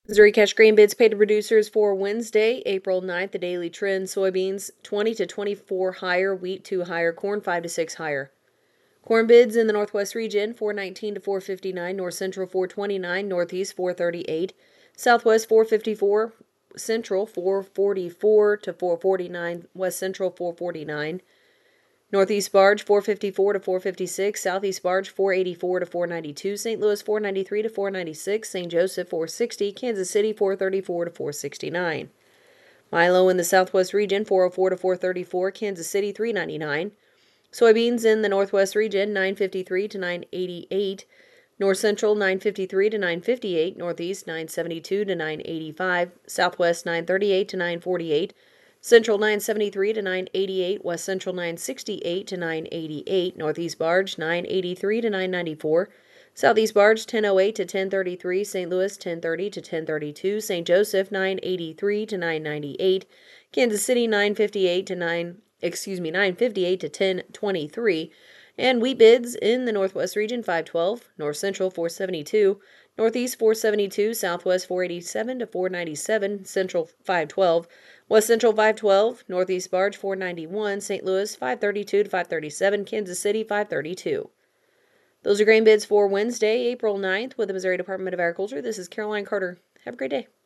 Missouri cash grain bids paid to producers for Wednesday, April 9th. The daily trend: soybeans 20 to 24 higher, wheat 2 higher, corn 5 to 6 higher. Corn bids in the Northwest region: 419 to 459, North Central 429, Northeast 438, Southwest 454, Central 444 to 449, West Central 449. Northeast barge 454 to 456, Southeast barge 484 to 492, St. Louis 493 to 496, St. Joseph 460, Kansas City 434 to 469. Milo in the Southwest region 404 to 434, Kansas City 399. Soybeans in the Northwest region 953 to 988, North Central 953 to 958, Northeast 972 to 985, Southwest 938 to 948, Central 973 to 988, West Central 968 to 988, Northeast barge 983 to 994, Southeast barge 1008 to 1033, St. Louis 1030 to 1032, St. Joseph 983 to 998, Kansas City 958 to 958 to 1023, and wheat bids in the Northwest region 512, North Central 472, Northeast 472, Southwest 487 to 497, Central 512, West Central 512, Northeast barge 491, St. Louis 532 to 537, Kansas City 532. Those are grain bids for Wednesday, April 9th with the Missouri Department of Agriculture. This is Caroline Carter. Have a great day.